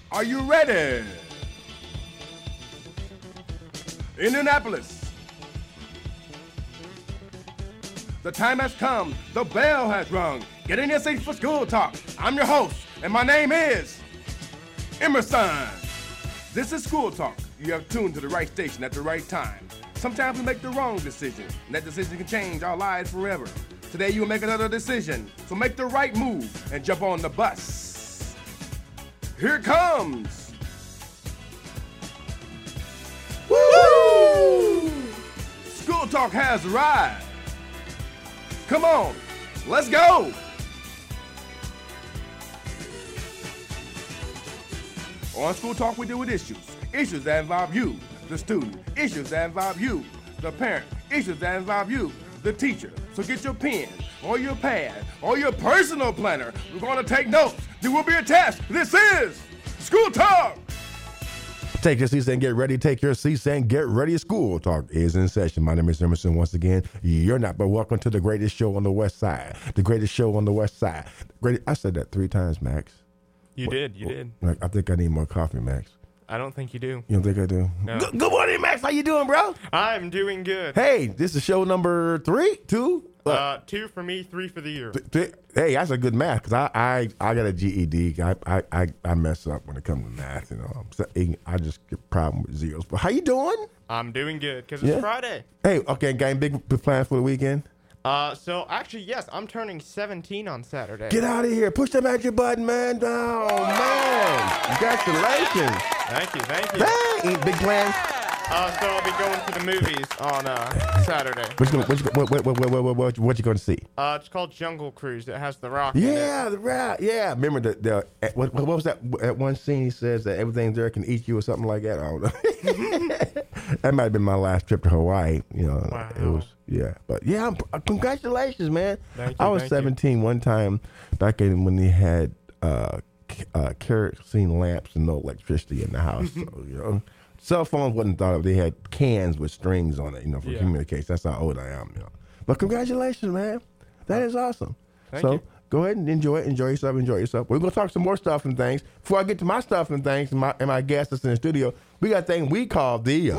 Are you ready? Indianapolis. The time has come. The bell has rung. Get in your seats for School Talk. I'm your host, and my name is Emerson. This is School Talk. You have tuned to the right station at the right time. Sometimes we make the wrong decision, and that decision can change our lives forever. Today you will make another decision, so make the right move and jump on the bus. Here it comes. Woo! School Talk has arrived. Come on, let's go. On School Talk, we deal with issues that involve you, the student, issues that involve you, the parent, issues that involve you, the teacher. So get your pen or your pad or your personal planner. We're going to take notes. There will be a test. This is School Talk. Take your seats and get ready. Take your seats and get ready. School Talk is in session. My name is Emerson. Once again, you're not, but welcome to the greatest show on the West Side. The greatest show on the West Side. I said that 3 times, Max. You did. I think I need more coffee, Max. I don't think you do. You don't think I do? No. Good morning, Max. How you doing, bro? I'm doing good. Hey, this is show number 3, 2? 2 for me, 3 for the year. Hey, that's a good math because I got a GED. I mess up when it comes to math. You know, I just get problem with zeros. But how you doing? I'm doing good because it's Friday. Hey, okay, got any big plans for the weekend? So actually, yes, I'm turning 17 on Saturday. Get out of here! Push the magic button, man. Oh man, congratulations! Thank you. Hey, big plans. So I'll be going to the movies on Saturday. What you going to see? It's called Jungle Cruise. It has The Rock. Yeah, The Rock. Yeah, remember the what was that? At one scene, he says that everything there can eat you or something like that. I don't know. That might have been my last trip to Hawaii. You know, wow. It was but congratulations, man. Thank you. I was 17 one time back in when they had kerosene lamps and no electricity in the house. So, you know. Cell phones wasn't thought of. They had cans with strings on it, you know, for communication. That's how old I am, you know. But congratulations, man. That is awesome. Thank you. Go ahead and enjoy yourself. We're going to talk some more stuff and things. Before I get to my stuff and things and my guests that's in the studio, we got a thing we call the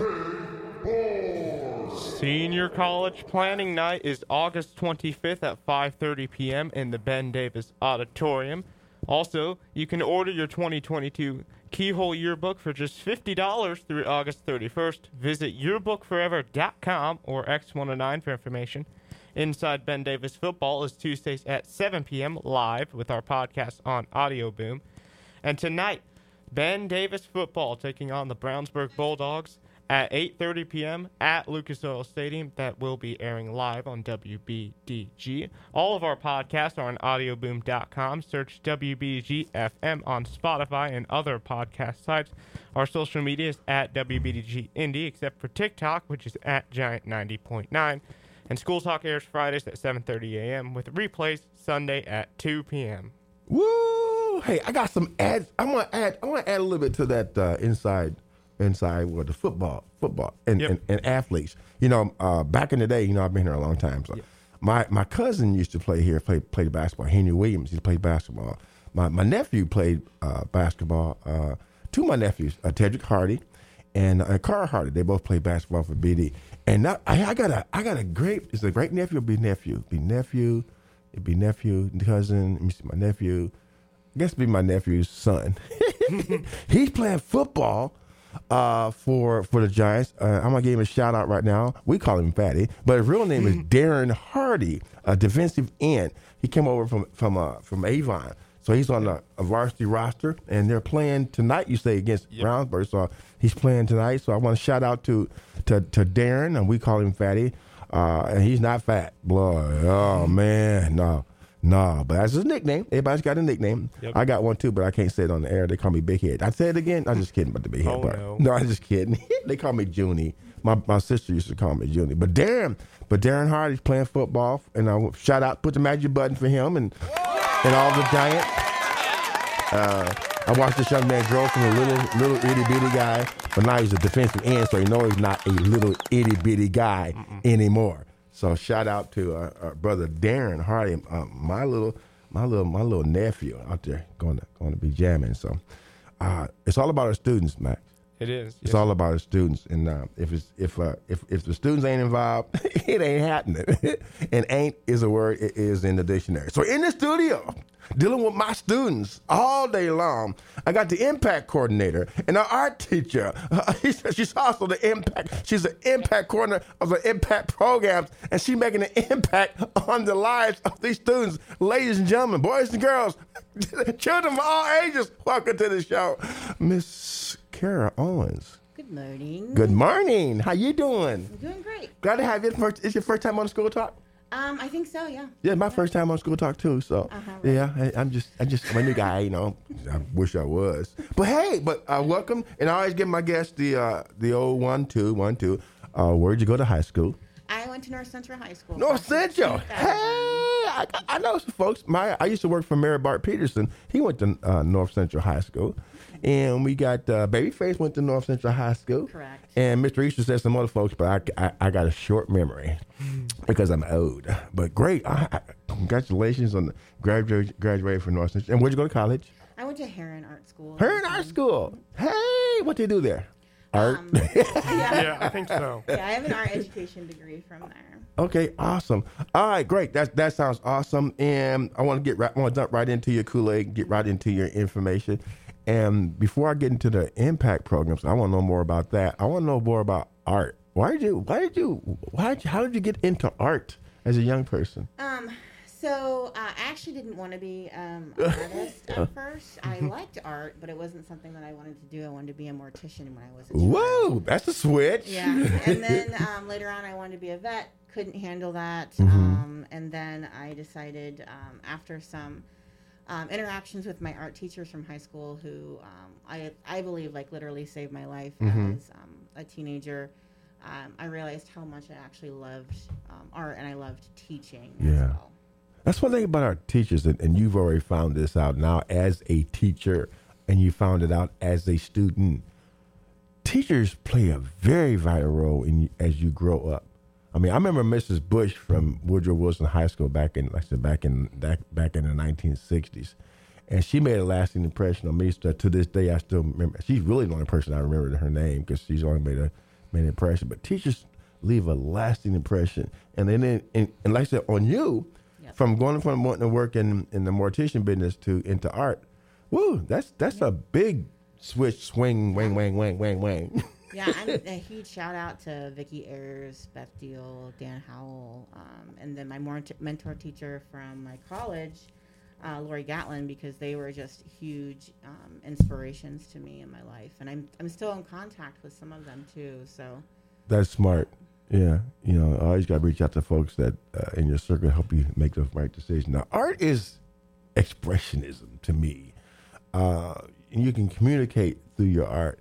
Senior College Planning Night is August 25th at 5:30 p.m. in the Ben Davis Auditorium. Also, you can order your 2022 Keyhole Yearbook for just $50 through August 31st. Visit yearbookforever.com or X109 for information. Inside Ben Davis Football is Tuesdays at 7 p.m. live with our podcast on Audio Boom. And tonight, Ben Davis Football taking on the Brownsburg Bulldogs at 8:30 p.m. at Lucas Oil Stadium. That will be airing live on WBDG. All of our podcasts are on audioboom.com. Search WBDG FM on Spotify and other podcast sites. Our social media is at WBDG Indie, except for TikTok, which is at Giant 90.9. And School Talk airs Fridays at 7:30 a.m. with replays Sunday at 2 p.m. Woo! Hey, I got some ads. I want to add a little bit to that inside with the football and athletes. You know, back in the day, you know, I've been here a long time. So my cousin used to play here, play basketball. Henry Williams, he played basketball. My nephew played basketball. 2 of my nephews, Tedrick Hardy and Carl Hardy, they both played basketball for BD. And now, I got a great. It's a great nephew. It'd be nephew, cousin. Let me see, my nephew. I guess it'd be my nephew's son. He's playing football for the Giants. I'm gonna give him a shout out right now. We call him Fatty, but his real name is Darren Hardy, a defensive end. He came over from Avon, so he's on a varsity roster, and they're playing tonight. You say against Brownsburg, so he's playing tonight. So I want to shout out to Darren, and we call him Fatty, and he's not fat, boy. Oh man, no, but that's his nickname. Everybody's got a nickname. Yep. I got one too, but I can't say it on the air. They call me Big Head. I say it again. I'm just kidding about the big head part. No, I'm just kidding. They call me Junie. My sister used to call me Junie. But Darren Hardy's playing football, and I shout out, put the magic button for him and all the Giants. I watched this young man grow from a little itty bitty guy, but now he's a defensive end, so you know he's not a little itty bitty guy anymore. So shout out to our brother Darren Hardy, my little nephew out there going to be jamming. So It's all about our students, Max. It is. It's all about our students, and if the students ain't involved, it ain't happening. And "ain't" is a word; it is in the dictionary. So in the studio, dealing with my students all day long, I got the impact coordinator and our art teacher. She's also the impact. She's the impact coordinator of the impact programs, and she's making an impact on the lives of these students. Ladies and gentlemen, boys and girls, children of all ages, welcome to the show, Miss Kara Owens. Good morning. Good morning. How you doing? I'm doing great. Glad to have you. It's your first time on School Talk? I think so, yeah. Yeah, my first time on School Talk too. So Right. yeah, I'm just a new guy. You know, I wish I was. But hey, welcome. And I always give my guests the old 1, 2, 1, 2. Where'd you go to high school? I went to North Central High School. North Central. 2000. Hey, I know some folks. I used to work for Mary Bart Peterson. He went to North Central High School. And we got Babyface went to North Central High School. Correct. And Mr. Easter said some other folks, but I got a short memory because I'm old. But great. Congratulations on the graduating from North Central. And where'd you go to college? I went to Heron Art School. Heron Art School. Hey, what they do there? Art. Yeah, I think so. Yeah, I have an art education degree from there. Okay, awesome. All right, great. That sounds awesome. And I want to dump right into your Kool-Aid, get right into your information. And before I get into the impact programs, I want to know more about that. I want to know more about art. How did you get into art as a young person? So I actually didn't want to be an artist at first. I liked art, but it wasn't something that I wanted to do. I wanted to be a mortician when I was a child. Whoa, that's a switch. Yeah, and then later on I wanted to be a vet. Couldn't handle that. And then I decided after some interactions with my art teachers from high school who I believe like literally saved my life as a teenager. I realized how much I actually loved art and I loved teaching as well. That's one thing about our teachers, and you've already found this out now as a teacher, and you found it out as a student. Teachers play a very vital role as you grow up. I mean, I remember Mrs. Bush from Woodrow Wilson High School back in the 1960s, and she made a lasting impression on me. So to this day, I still remember. She's really the only person I remember her name because she's only made an impression. But teachers leave a lasting impression, and then and like I said, on you. From going from wanting to work in the mortician business into art, woo, that's a big swing, wang. Yeah, I'm a huge shout out to Vicki Ayers, Beth Deal, Dan Howell, and then my mentor teacher from my college, Lori Gatlin, because they were just huge inspirations to me in my life, and I'm still in contact with some of them too. So that's smart. Yeah, I always got to reach out to folks that in your circle help you make the right decision. Now, art is expressionism to me. And you can communicate through your art.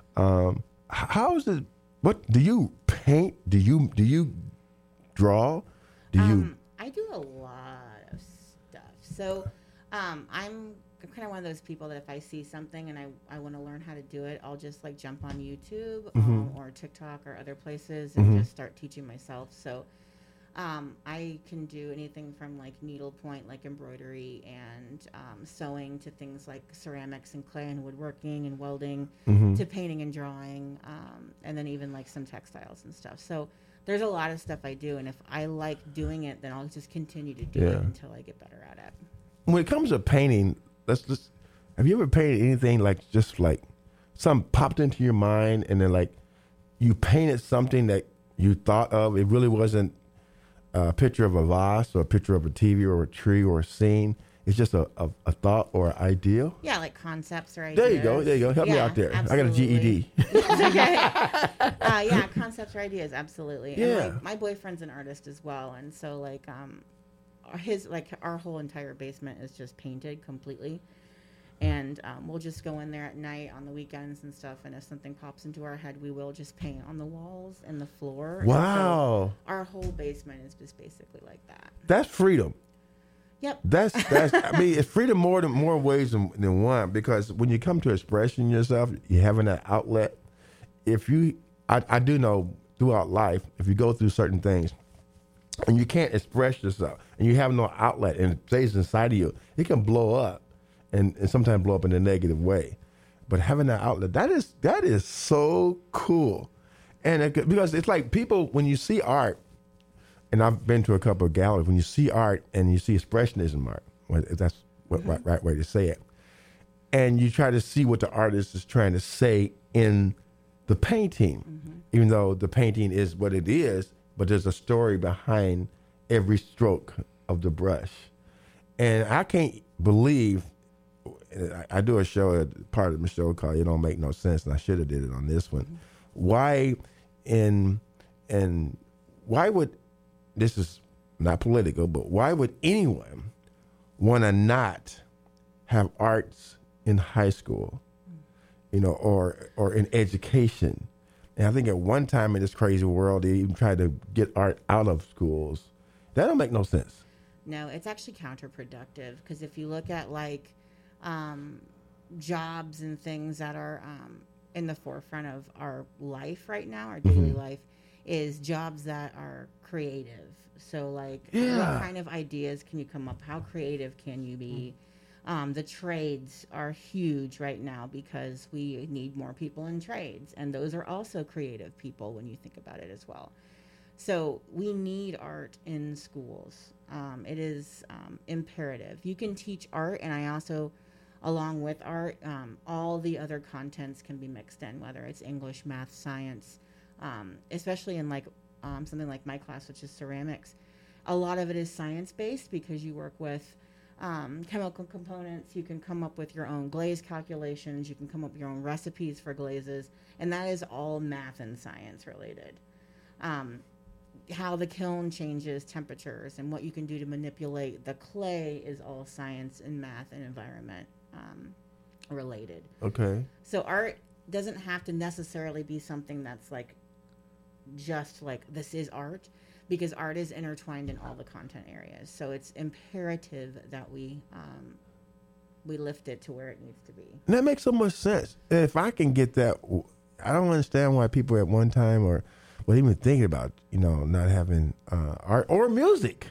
How is it? What do you paint? Do you draw? I do a lot of stuff. So I'm kind of one of those people that if I see something and I want to learn how to do it, I'll just like jump on YouTube or TikTok or other places and just start teaching myself. So I can do anything from like needlepoint, like embroidery and sewing, to things like ceramics and clay and woodworking and welding, to painting and drawing, and then even like some textiles and stuff. So there's a lot of stuff I do, and if I like doing it, then I'll just continue to do it until I get better at it. When it comes to painting, have you ever painted anything like just like something popped into your mind and then like you painted something that you thought of? It really wasn't a picture of a vase or a picture of a TV or a tree or a scene. It's just a thought or an idea. Yeah, like concepts or ideas. There you go. Help me out there. Absolutely. I got a GED. It's okay. Yeah, concepts or ideas, absolutely. Yeah. And my boyfriend's an artist as well, and so like our whole entire basement is just painted completely. And we'll just go in there at night on the weekends and stuff, and if something pops into our head, we will just paint on the walls and the floor. Wow. So our whole basement is just basically like that. That's freedom. Yep. That's I mean, it's freedom more ways than one, because when you come to expressing yourself, you're having that outlet. I do know throughout life, if you go through certain things and you can't express yourself and you have no outlet and it stays inside of you, it can blow up and sometimes blow up in a negative way. but having that outlet, that is so cool. And because it's like people, when you see art, and I've been to a couple of galleries, when you see art and you see expressionism art, if that's what right way to say it, and you try to see what the artist is trying to say in the painting, even though the painting is what it is, but there's a story behind every stroke of the brush. And I can't believe, I do a show, part of the show called It Don't Make No Sense, and I should have did it on this one. Why would, this is not political, but why would anyone want to not have arts in high school, or in education? And I think at one time in this crazy world, they even tried to get art out of schools. That don't make no sense. No, it's actually counterproductive, because if you look at like jobs and things that are in the forefront of our life right now, our daily life, is jobs that are creative. So like, what kind of ideas can you come up? How creative can you be? The trades are huge right now because we need more people in trades, and those are also creative people when you think about it as well. So we need art in schools. It is imperative. You can teach art, and I also, along with art, all the other contents can be mixed in, whether it's English, math, science, especially in like something like my class, which is ceramics. A lot of it is science-based because you work with chemical components. You can come up with your own glaze calculations. You can come up with your own recipes for glazes, and that is all math and science related. How the kiln changes temperatures and what you can do to manipulate the clay is all science and math and environment related. Okay. So art doesn't have to necessarily be something that's like just like this is art, because art is intertwined in all the content areas. So it's imperative that we lift it to where it needs to be. And that makes so much sense. If I can get that, I don't understand why people at one time or even thinking about, not having art or music,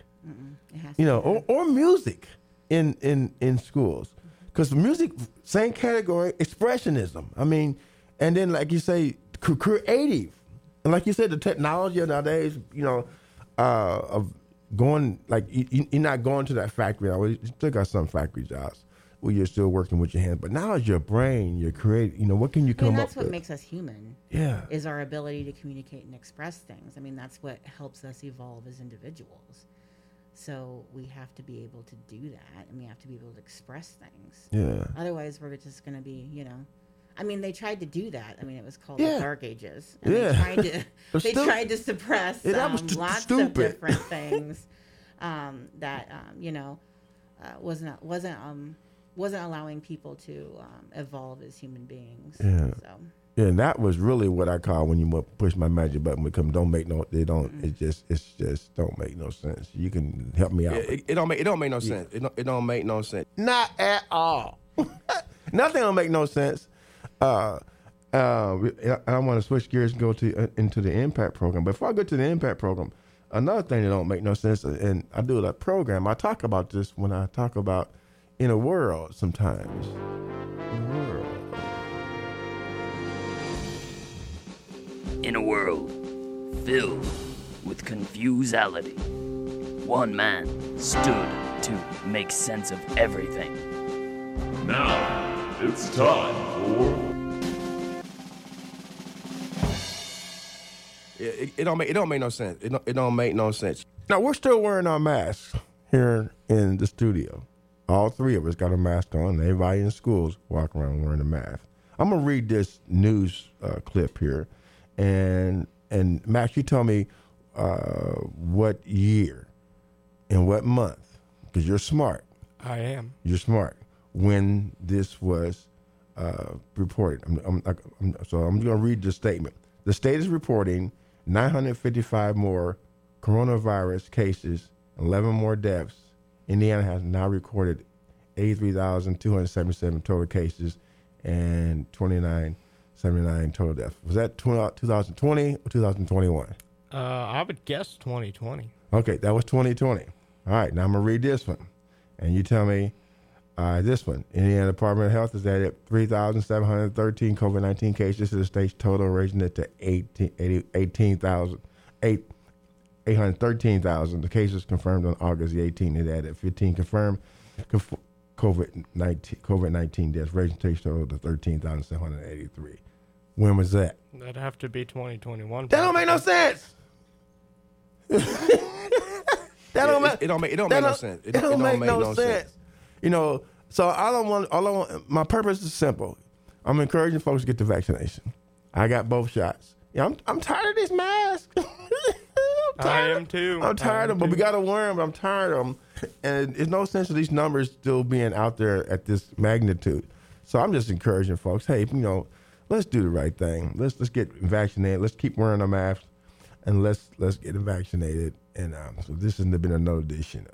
or music in schools. Because music, same category, expressionism. I mean, and then like you say, creative. And like you said, the technology nowadays, of going, like, you're not going to that factory. You still got some factory jobs where you're still working with your hands. But now it's your brain, your creative, what can you come up with? That's what makes us human. Yeah. Is our ability to communicate and express things. I mean, that's what helps us evolve as individuals. So we have to be able to do that, and we have to be able to express things. Yeah. Otherwise, we're just going to be, I mean, they tried to do that. I mean, it was called the Dark Ages. And they tried to suppress lots of different things that wasn't allowing people to evolve as human beings. Yeah. So. Yeah, and that was really what I call when you push my magic button. It just don't make no sense. You can help me out. It don't make no sense. It don't make no sense. Not at all. Nothing don't make no sense. I want to switch gears and go into the Impact program. Before I go to the Impact program, another thing that don't make no sense, and I do that program, I talk about this when I talk about In a World sometimes. In a world filled with confusality, one man stood to make sense of everything. Now, it's time for... It don't make no sense. It don't make no sense. Now, we're still wearing our masks here in the studio. All three of us got a mask on. Everybody in schools walk around wearing a mask. I'm going to read this news clip here. And Max, you tell me what year and what month, because you're smart. I am. You're smart. When this was reported. So I'm going to read the statement. The state is reporting 955 more coronavirus cases, 11 more deaths. Indiana has now recorded 83,277 total cases and 2,979 total deaths. Was that 2020 or 2021? I would guess 2020. Okay, that was 2020. All right, now I'm going to read this one. And you tell me This one, Indiana Department of Health has added 3,713 COVID-19 cases to the state's total, raising it to 813,000. The cases confirmed on August the 18th. It added 15 confirmed COVID-19 deaths, raising the total to 13,783. When was that? That'd have to be 2021. That don't make no sense. It don't make no sense. It don't make no sense. You know, so all I want, my purpose is simple. I'm encouraging folks to get the vaccination. I got both shots. Yeah, I'm tired of these masks. I am too. I'm tired of them, but we got to wear them. I'm tired of them. And there's no sense of these numbers still being out there at this magnitude. So I'm just encouraging folks, hey, you know, let's do the right thing. Let's get vaccinated. Let's keep wearing our masks, and let's get vaccinated. And so this has been another edition.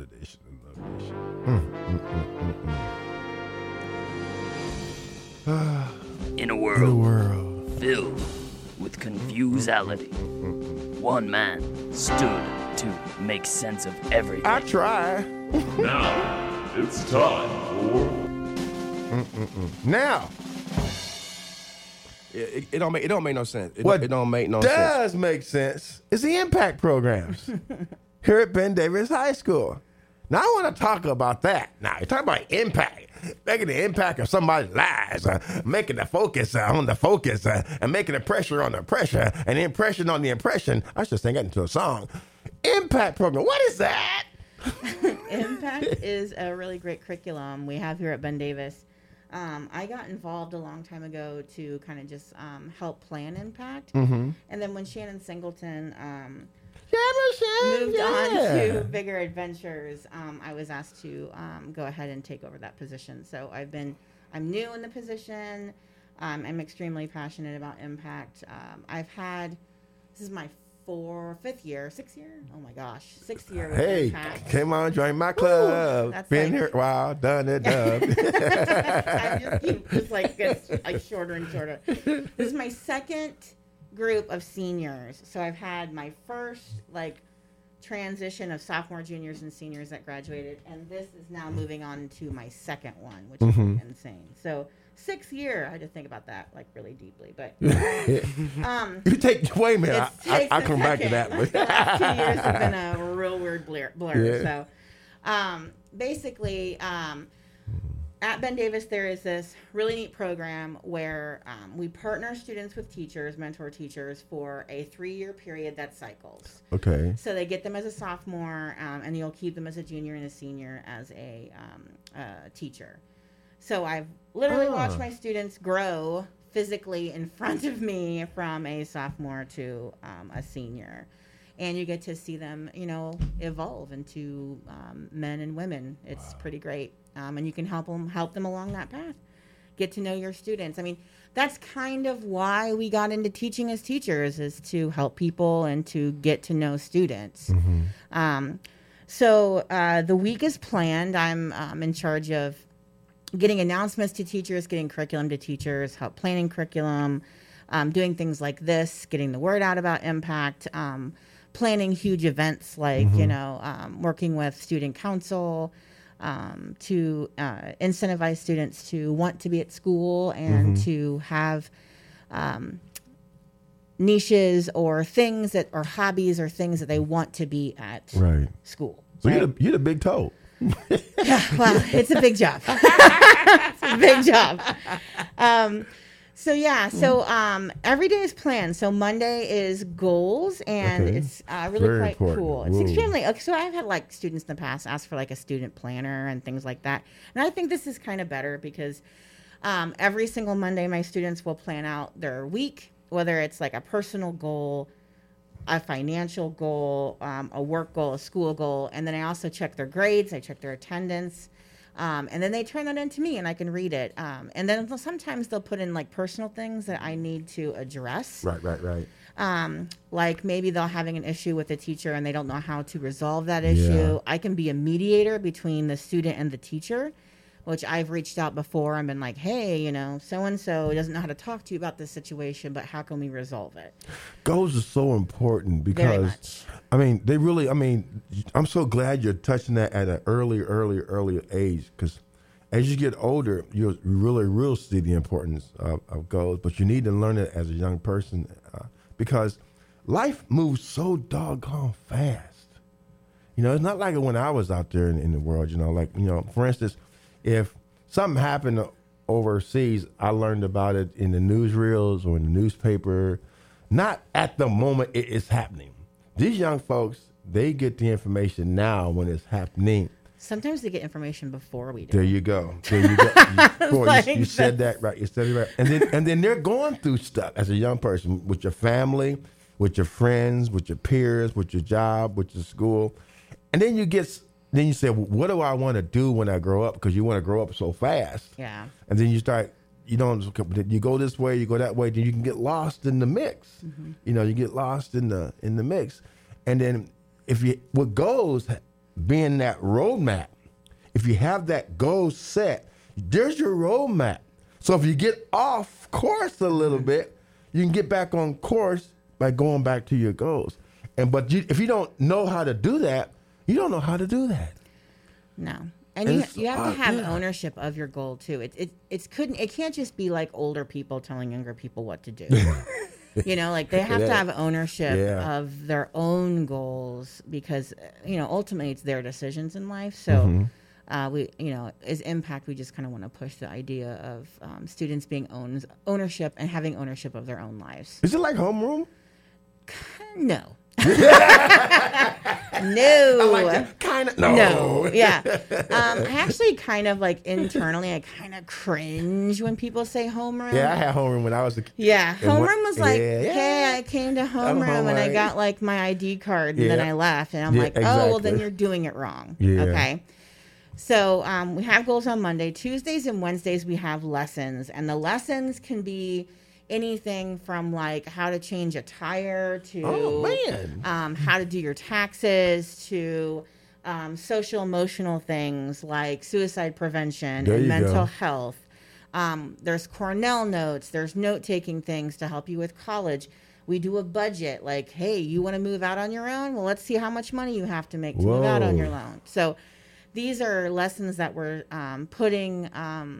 In a world filled with confusality, one man stood to make sense of everything. I try. Now it's time for. Now. It don't make no sense. It don't make no does sense. make sense is the impact programs here at Ben Davis High School. Now I want to talk about that. Now you talk about impact, making the impact of somebody's lives, making the focus on the focus, and making the pressure on the pressure, and the impression on the impression. I should sing that into a song. Impact program. What is that? Impact is a really great curriculum we have here at Ben Davis. I got involved a long time ago to kind of just help plan Impact. Mm-hmm. And then when Shannon Singleton moved on to Bigger Adventures, I was asked to go ahead and take over that position. So I'm new in the position. I'm extremely passionate about Impact. This is my sixth year? Oh my gosh, 6th year with Impact. Came on, join my club. That's been here a while, done it, done. I just gets shorter and shorter. This is my second group of seniors. So I've had my first transition of sophomore, juniors, and seniors that graduated, and this is now moving on to my second one, which is insane. So 6th year, I had to think about that really deeply. But wait a minute, I'll come back to that. The last 2 years have been a real weird blur. Yeah. So basically, at Ben Davis, there is this really neat program where we partner students with teachers, mentor teachers, for a 3-year period that cycles. Okay. So they get them as a sophomore, and you'll keep them as a junior and a senior as a teacher. So I've literally watched my students grow physically in front of me from a sophomore to a senior. And you get to see them, evolve into men and women. It's pretty great. And you can help them along that path. Get to know your students. I mean, that's kind of why we got into teaching as teachers, is to help people and to get to know students. Mm-hmm. So the week is planned. I'm in charge of getting announcements to teachers, getting curriculum to teachers, help planning curriculum, doing things like this, getting the word out about Impact, planning huge events like, working with student council to incentivize students to want to be at school and to have niches or things that are hobbies or things that they want to be at school. So you're the big toe. Yeah, well, it's a big job. It's a big job. So every day is planned. So Monday is goals, and it's really very quite important. cool. It's Whoa. extremely. So I've had students in the past ask for a student planner and things like that, and I think this is kind of better because every single Monday my students will plan out their week, whether it's a personal goal, a financial goal, a work goal, a school goal, and then I also check their grades, I check their attendance, and then they turn that into me and I can read it. And then sometimes they'll put in personal things that I need to address. Right. Like maybe they're having an issue with a teacher and they don't know how to resolve that issue. I can be a mediator between the student and the teacher, which I've reached out before and been like, hey, so-and-so doesn't know how to talk to you about this situation, but how can we resolve it? Goals are so important Very because, much. I'm so glad you're touching that at an early age because, as you get older, you really see the importance of goals, but you need to learn it as a young person because life moves so doggone fast. You know, it's not like when I was out there in the world, you know, like, you know, for instance, if something happened overseas, I learned about it in the newsreels or in the newspaper, not at the moment it is happening. These young folks, they get the information now when it's happening. Sometimes they get information before we do. There you go. You said that right. You said it right. And then they're going through stuff as a young person with your family, with your friends, with your peers, with your job, with your school. And then you say, well, what do I want to do when I grow up? Because you want to grow up so fast. Yeah. And then you go this way, you go that way, then you can get lost in the mix. Mm-hmm. You know, you get lost in the mix. And then with goals being that roadmap, if you have that goal set, there's your roadmap. So if you get off course a little bit, you can get back on course by going back to your goals. If you don't know how to do that, you don't know how to do that. No. And you have to have ownership of your goal too. It can't just be like older people telling younger people what to do. You know, like they have to have ownership of their own goals because, you know, ultimately it's their decisions in life. So as Impact, we just kind of want to push the idea of students being ownership and having ownership of their own lives. Is it like homeroom? No. No. Like kind of. No. Yeah. I actually kind of like internally, I kind of cringe when people say homeroom. Yeah, I had homeroom when I was a kid. Yeah. Homeroom was like, hey, I came to homeroom and I got like my ID card and then I left. And I'm like, oh, well, then you're doing it wrong. Yeah. Okay. So we have goals on Monday. Tuesdays and Wednesdays, we have lessons. And the lessons can be anything from like how to change a tire to how to do your taxes to social emotional things like suicide prevention and mental health. There's Cornell notes. There's note-taking things to help you with college. We do a budget like, hey, you want to move out on your own? Well, let's see how much money you have to make to move out on your own. So these are lessons that we're putting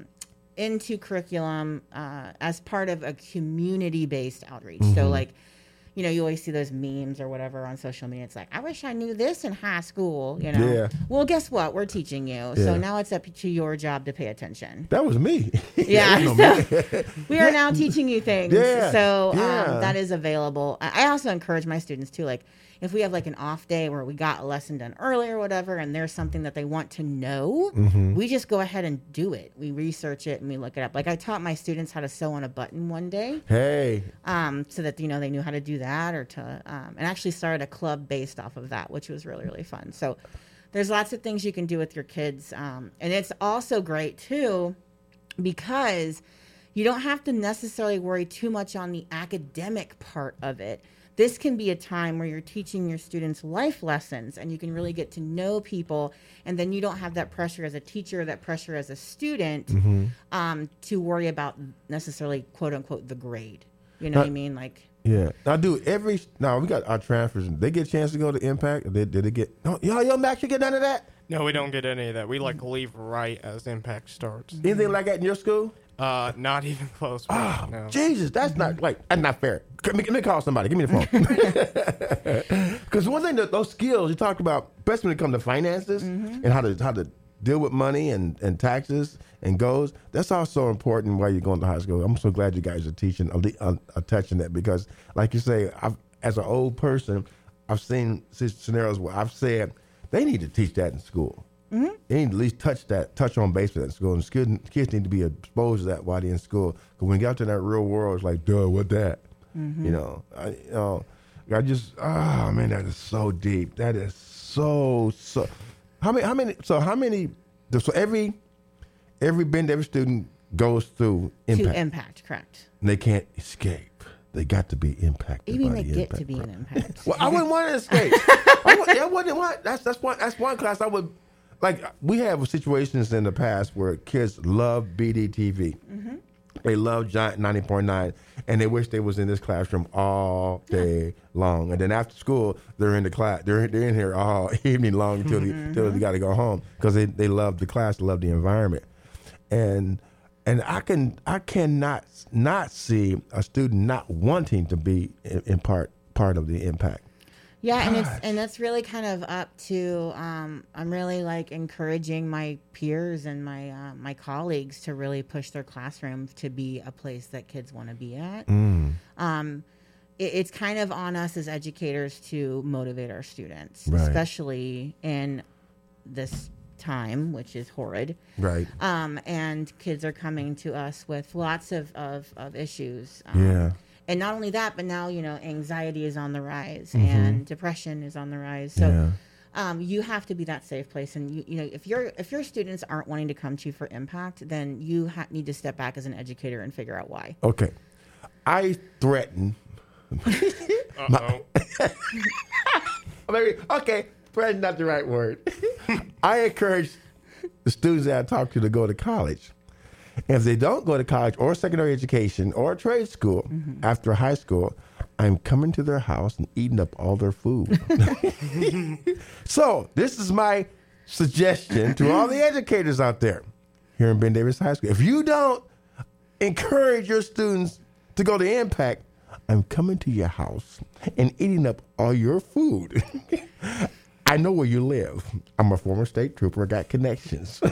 into curriculum as part of a community-based outreach. Mm-hmm. So like, you know, you always see those memes or whatever on social media. It's like, I wish I knew this in high school, you know. Yeah. Well, guess what? We're teaching you. Yeah. So now it's up to your job to pay attention. That was me. Yeah. So we are now teaching you things. Yeah. So that is available. I also encourage my students too, like, if we have like an off day where we got a lesson done early or whatever, and there's something that they want to know, we just go ahead and do it. We research it and we look it up. Like I taught my students how to sew on a button one day. Hey. So that, you know, they knew how to do that or to, and actually started a club based off of that, which was really, really fun. So there's lots of things you can do with your kids. And it's also great too, because you don't have to necessarily worry too much on the academic part of it. This can be a time where you're teaching your students life lessons and you can really get to know people. And then you don't have that pressure as a teacher, that pressure as a student to worry about necessarily, quote unquote, the grade. You know what I mean? Like, yeah. Now, we got our transfers. They get a chance to go to Impact? Did they get, yo, Max, you get none of that? No, we don't get any of that. We leave right as Impact starts. Anything like that in your school? Not even close. Oh, no. Jesus, that's not fair. Let me call somebody. Give me the phone. Because one thing that those skills you talked about, especially when it comes to finances and how to deal with money and taxes and goals, that's also important while you're going to high school. I'm so glad you guys are touching that because, like you say, as an old person, I've seen scenarios where I've said they need to teach that in school. Mm-hmm. They need to at least touch on base with that in school. And kids need to be exposed to that while they're in school. Because when you get out to that real world, it's like, duh, what that? Mm-hmm. You know, I just, man, that is so deep. That is so. How many? So every Ben Davis student goes through Impact. To Impact, correct. And they can't escape. They got to be impacted. Even they get to be an Impact. Well, I wouldn't want to escape. I wouldn't want. That's one class I would. Like, we have situations in the past where kids love BDTV. Mm-hmm. They love Giant 90.9, and they wish they was in this classroom all day long. And then after school, they're in the class. They're in here all evening long until they got to go home because they love the class, love the environment. and I cannot not see a student not wanting to be in part of the impact. Yeah, and that's really kind of up to I'm really like encouraging my peers and my colleagues to really push their classroom to be a place that kids want to be at. It's kind of on us as educators to motivate our students, Right. especially in this time, which is horrid. Right. And kids are coming to us with lots of issues. Yeah. And not only that, but now, anxiety is on the rise and depression is on the rise. So you have to be that safe place. And, if your students aren't wanting to come to you for impact, then you need to step back as an educator and figure out why. Okay. I threaten. Okay, threaten not the right word. I encourage the students that I talk to go to college. And if they don't go to college or secondary education or trade school after high school, I'm coming to their house and eating up all their food. So this is my suggestion to all the educators out there here in Ben Davis High School. If you don't encourage your students to go to Impact, I'm coming to your house and eating up all your food. I know where you live. I'm a former state trooper. I got connections.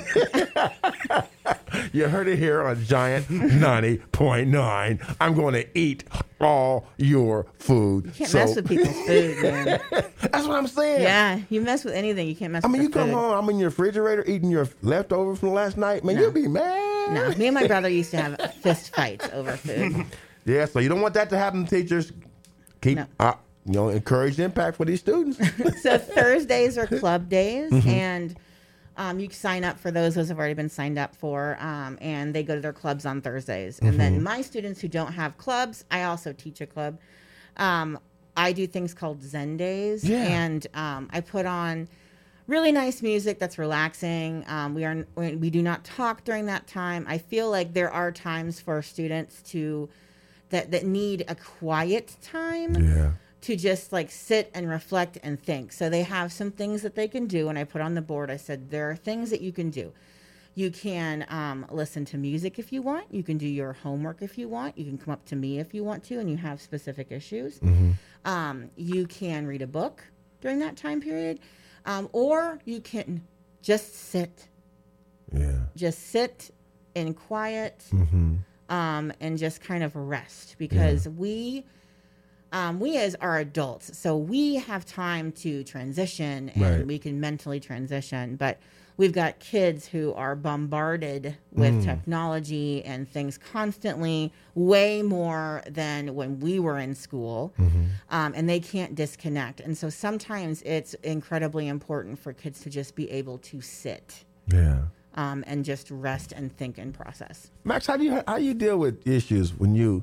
You heard it here on Giant 90.9. I'm going to eat all your food. You can't mess with people's food, man. That's what I'm saying. Yeah, you mess with anything, you can't mess with you their come food. home, I'm in your refrigerator eating your leftovers from last night. Man, you'll be mad. No, me and my brother used to have fist fights over food. Yeah, so you don't want that to happen, teachers. Keep, encourage impact for these students. So Thursdays are club days, and you sign up for those have already been signed up for, and they go to their clubs on Thursdays. And then my students who don't have clubs, I also teach a club. I do things called Zen Days, and I put on really nice music that's relaxing. We do not talk during that time. I feel like there are times for students that need a quiet time. Yeah. To just like sit and reflect and think. So they have some things that they can do. And I put on the board, I said, there are things that you can do. You can listen to music if you want. You can do your homework if you want. You can come up to me if you want to and you have specific issues. You can read a book during that time period. Or you can just sit. Yeah. Just sit in quiet and just kind of rest. Because we as our adults, so we have time to transition and we can mentally transition, but we've got kids who are bombarded with technology and things constantly, way more than when we were in school, and they can't disconnect. And so sometimes it's incredibly important for kids to just be able to sit and just rest and think and process. Max, how do you deal with issues when you're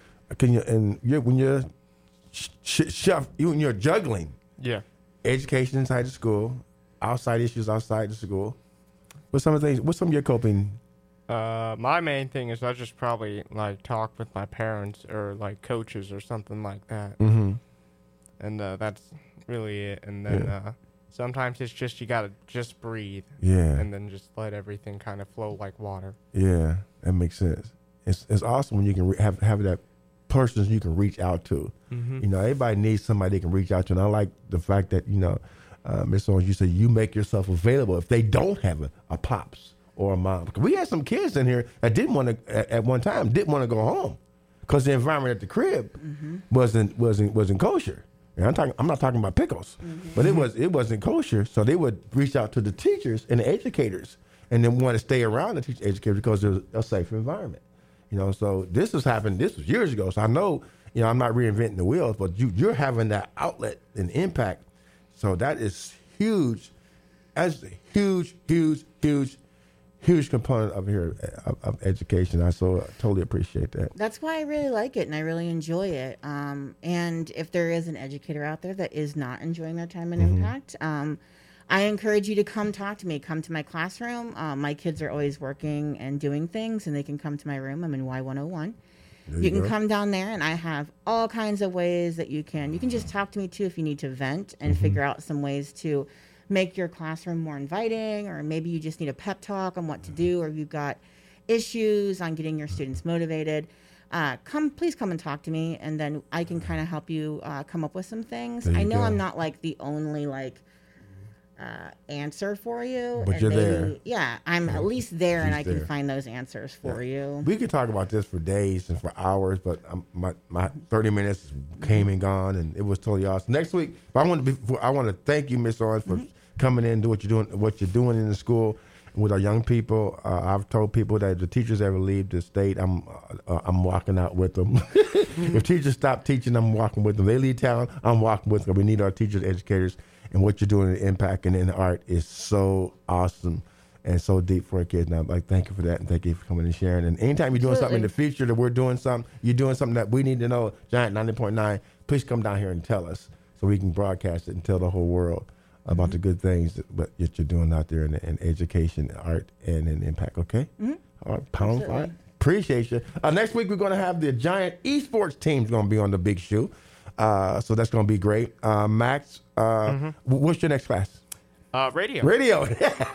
when you're juggling education inside the school, outside issues outside the school? What's some of your coping? My main thing is I just probably like talk with my parents or like coaches or something like that. And that's really it. And then sometimes it's just you gotta just breathe. And then just let everything kind of flow like water. Yeah, that makes sense. It's awesome when you can have that persons you can reach out to. Everybody needs somebody they can reach out to. And I like the fact that, Ms. Owens, you said you make yourself available if they don't have a pops or a mom. We had some kids in here that didn't want to, at one time, didn't want to go home because the environment at the crib wasn't kosher. And I'm not talking about pickles, but it wasn't kosher. So they would reach out to the teachers and the educators and then want to stay around the teacher educators because there's a safe environment. So this was years ago. So I know, I'm not reinventing the wheel, but you're having that outlet and impact. So that is huge. That's a huge, huge, huge, huge component of education. I totally appreciate that. That's why I really like it and I really enjoy it. And if there is an educator out there that is not enjoying their time and impact, I encourage you to come talk to me. Come to my classroom. My kids are always working and doing things, and they can come to my room. I'm in Y101. You can come down there, and I have all kinds of ways that you can. You can just talk to me, too, if you need to vent and figure out some ways to make your classroom more inviting, or maybe you just need a pep talk on what to do, or you've got issues, on getting your students motivated, please come and talk to me, and then I can kind of help you come up with some things. I know I'm not like the only answer for you, but and you're there. Yeah, I'm at least there, and I can find those answers for you. We could talk about this for days and for hours, but my 30 minutes came and gone, and it was totally awesome. Next week, I want to thank you, Miss Owens, for coming in and do what you're doing in the school with our young people. I've told people that if the teachers ever leave the state, I'm walking out with them. If teachers stop teaching, I'm walking with them. They leave town, I'm walking with them. We need our teachers, educators. And what you're doing in impact and in art is so awesome and so deep for our kids. And I'm like, thank you for that, and thank you for coming and sharing. And anytime you're doing something in the future that we're doing something, you're doing something that we need to know, Giant 90.9, please come down here and tell us so we can broadcast it and tell the whole world about the good things that you're doing out there in education, art, and in impact, okay? All right, pound for it. Appreciate you. Next week, we're going to have the Giant esports team's going to be on the big shoe. So that's going to be great. Max, what's your next class? Radio. Radio.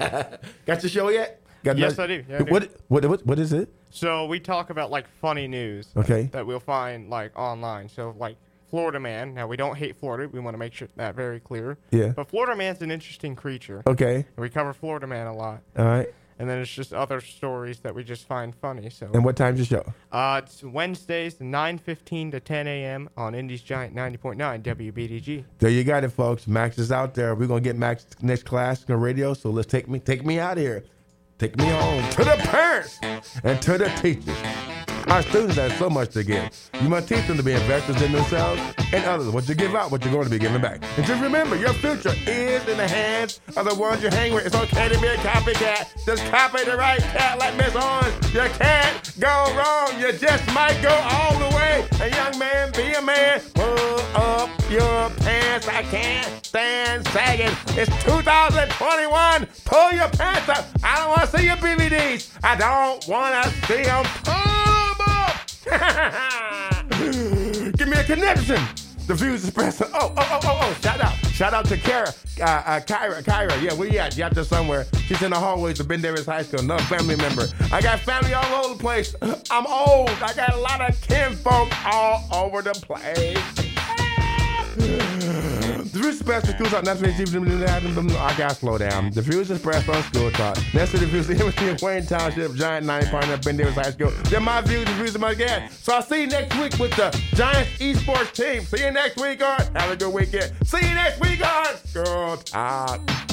Got your show yet? Yes, I do. Yeah, I do. What is it? So we talk about like funny news that we'll find like online. So like Florida Man. Now, we don't hate Florida. We want to make sure that very clear. Yeah. But Florida Man's an interesting creature. Okay. And we cover Florida Man a lot. All right. And then it's just other stories that we just find funny. So. And what time's your show? It's Wednesdays, 9:15 to 10 a.m. on Indy's Giant 90.9 WBDG. There you got it, folks. Max is out there. We're going to get Max next class on the radio, so let's take me out here. Take me home to the parents and to the teachers. Our students have so much to give. You must teach them to be investors in themselves and others. What you give out, what you're going to be giving back. And just remember, your future is in the hands of the ones you hang with. It's okay to be a copycat. Just copy the right cat like Miss Owens. You can't go wrong. You just might go all the way. And young man, be a man. Pull up your pants. I can't stand sagging. It's 2021. Pull your pants up. I don't want to see your BVDs. I don't want to see them pull them up. Give me a connection. The Views Espresso. Oh. Shout out to Kyra. Yeah, where you at? You out there somewhere. She's in the hallways of Ben Davis High School. Another family member. I got family all over the place. I'm old. I got a lot of kinfolk all over the place. The Views Express on School Talk. I gotta slow down. The Views Express on School Talk. Next to the Views in Wayne Township, Giant 90.9 Ben Davis High School. They're my views, the views of my guests. So I'll see you next week with the Giants esports team. See you next week on. Have a good weekend. See you next week on School Talk.